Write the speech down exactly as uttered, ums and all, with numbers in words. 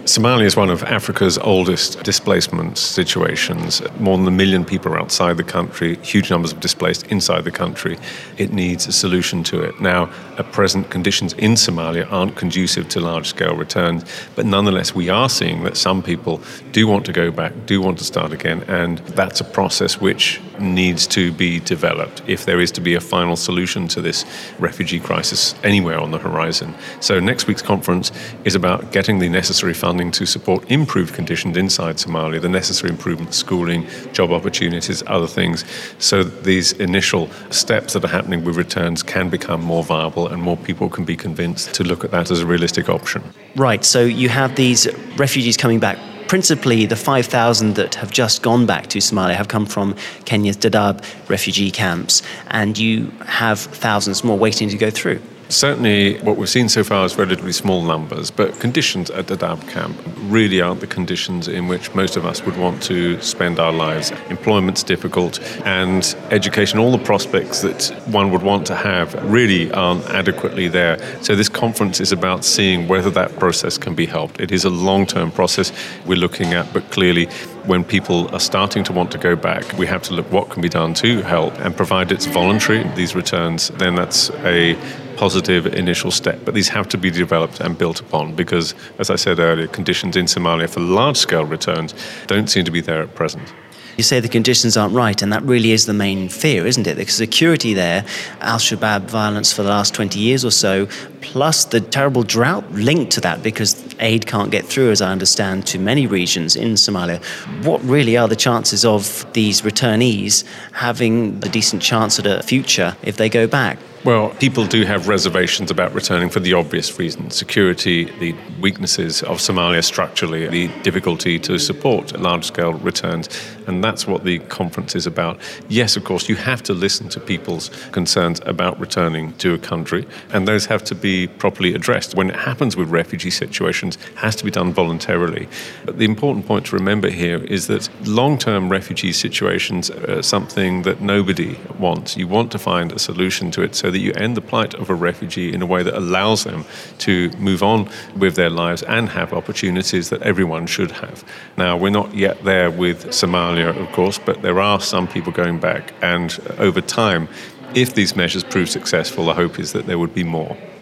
Somalia is one of Africa's oldest displacement situations. More than a million people are outside the country, huge numbers of displaced inside the country. It needs a solution to it. Now, at present, conditions in Somalia aren't conducive to large-scale returns, but nonetheless, we are seeing that some people do want to go back, do want to start again, and that's a process which needs to be developed if there is to be a final solution to this refugee crisis anywhere on the horizon. So next week's conference is about getting the necessary funding to support improved conditions inside Somalia, the necessary improvements, schooling, job opportunities, other things, so that these initial steps that are happening with returns can become more viable and more people can be convinced to look at that as a realistic option. Right, so you have these refugees coming back. Principally, the five thousand that have just gone back to Somalia have come from Kenya's Dadaab refugee camps, and you have thousands more waiting to go through. Certainly, what we've seen so far is relatively small numbers, but conditions at the Dadaab camp really aren't the conditions in which most of us would want to spend our lives. Employment's difficult, and education, all the prospects that one would want to have really aren't adequately there. So this conference is about seeing whether that process can be helped. It is a long-term process we're looking at, but clearly when people are starting to want to go back, we have to look what can be done to help, and provide it's voluntary, these returns, then that's a positive initial step. But these have to be developed and built upon because, as I said earlier, conditions in Somalia for large-scale returns don't seem to be there at present. You say the conditions aren't right, and that really is the main fear, isn't it? The security there, Al-Shabaab violence for the last twenty years or so, plus the terrible drought linked to that because aid can't get through, as I understand, to many regions in Somalia. What really are the chances of these returnees having a decent chance at a future if they go back? Well, people do have reservations about returning for the obvious reasons. Security, the weaknesses of Somalia structurally, the difficulty to support large-scale returns, and that's what the conference is about. Yes, of course, you have to listen to people's concerns about returning to a country, and those have to be properly addressed. When it happens with refugee situations, it has to be done voluntarily. But the important point to remember here is that long-term refugee situations are something that nobody wants. You want to find a solution to it so that you end the plight of a refugee in a way that allows them to move on with their lives and have opportunities that everyone should have. Now, we're not yet there with Somalia, of course, but there are some people going back, and over time, if these measures prove successful, the hope is that there would be more.